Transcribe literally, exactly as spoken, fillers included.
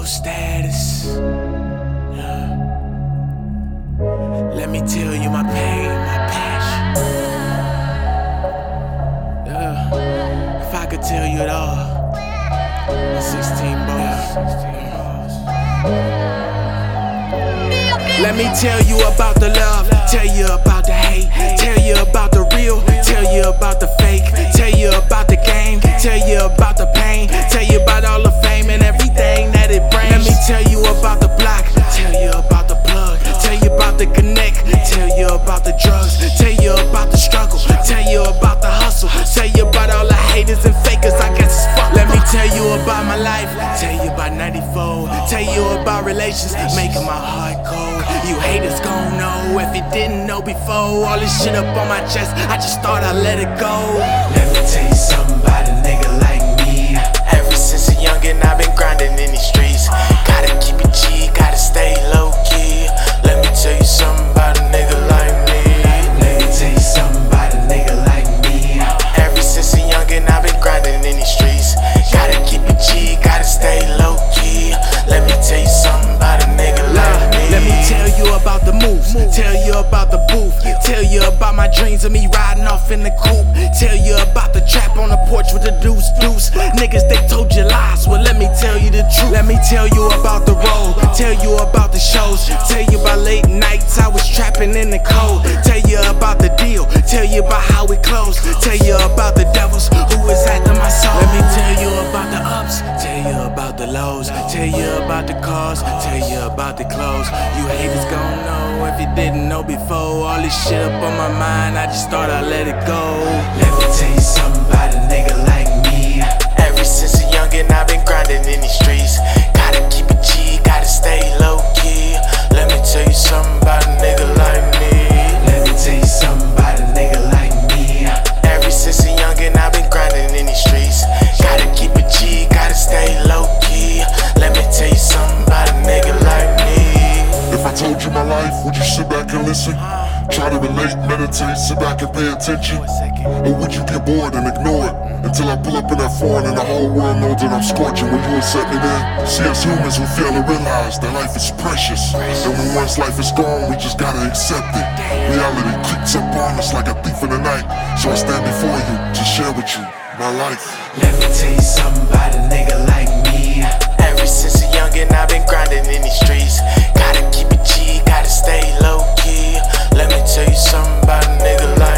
status. Yeah. Let me tell you my pain, my passion. Yeah. If I could tell you it all, sixteen bars. Let me tell you about the love, tell you about the hate, tell you about the real, tell you about the fake, tell you about the game, tell you about the pain, tell you about all the fame and everything that it brings. Let me tell you about the block, tell you about the plug, tell you about the connect, tell you about the drugs, tell you about the struggle, tell you about the hustle, tell you about all the haters and fakers, I guess it's fuck. Let me tell you about my life, tell you about ninety-four, tell you about relations, making my heart cold. You haters gon' know if you didn't know before. All this shit up on my chest, I just thought I'd let it go. Let me tell you something about a nigga like me. Ever since a youngin' I've been grinding in these streets. Gotta keep it G, gotta stay low key. Let me tell you something about a nigga like me. Let me tell you something about a nigga like me. Ever since a youngin' I've been grinding in these streets. Gotta keep it G, gotta stay low key. Let me tell you something about a nigga like me. Let me tell you about the moves, tell you about the booth, tell you about my dreams of me riding off in the coupe, tell you about the trap on the porch with the deuce deuce. Niggas, they told you lies, well let me tell you the truth. Let me tell you about the road, tell you about the shows, tell you about late nights I was trapping in the cold, tell you about the deal, tell you about how we closed, tell you about the devils who was after my soul. Let me tell you about the ups, tell you about the lows, tell you about the cars, tell you about the clothes. You haters gon' know if you didn't know before. All this shit up on my mind, I just thought I'd let it go. Let me tell you something about a nigga like me. Ever since a youngin' I've been grinding in these streets. Gotta keep it G, gotta stay low key. Let me tell you something about a nigga like me. Let me tell you something about a nigga like me. Ever since a youngin' I've been grinding in these streets. Gotta keep it G, gotta stay low key. Let me tell you something about a nigga like me. If I told you my life, would you sit back and listen? Try to relate, meditate, sit back and pay attention? Or would you get bored and ignore it? Until I pull up in that foreign and the whole world knows that I'm scorching. When you accept me then? See, as humans we fail to realize that life is precious. And when once life is gone, we just gotta accept it. Reality creeps up on us like a thief in the night. So I stand before you to share with you my life. Let me tell you something about a nigga like me. Ever since a youngin' I've been grinding in these streets. Gotta keep it G, gotta stay low key. Let me tell you something about a nigga like